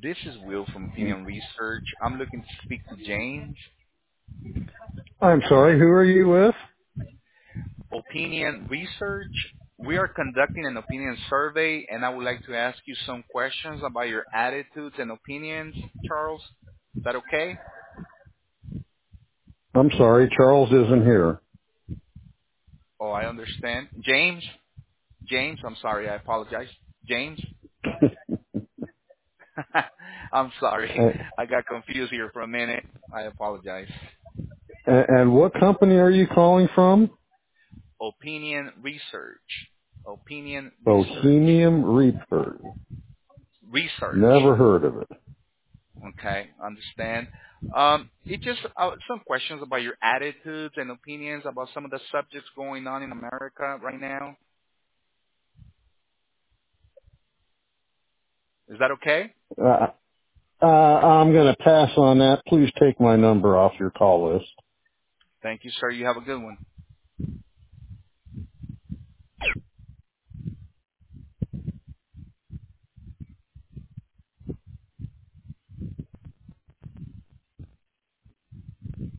This is Will from Opinion Research. I'm looking to speak to James. I'm sorry, who are you with? Opinion Research. We are conducting an opinion survey, and I would like to ask you some questions about your attitudes and opinions, Charles. Is that okay? I'm sorry, Charles isn't here. Oh, I understand. James? James, I'm sorry. I apologize. James? I'm sorry. A- I got confused here for a minute. I apologize. and what company are you calling from? Opinion Research. Opinion Research. Bohemian Reaper. Research. Never heard of it. Okay, understand. It just some questions about your attitudes and opinions about some of the subjects going on in America right now. Is that okay? I'm going to pass on that. Please take my number off your call list. Thank you, sir. You have a good one.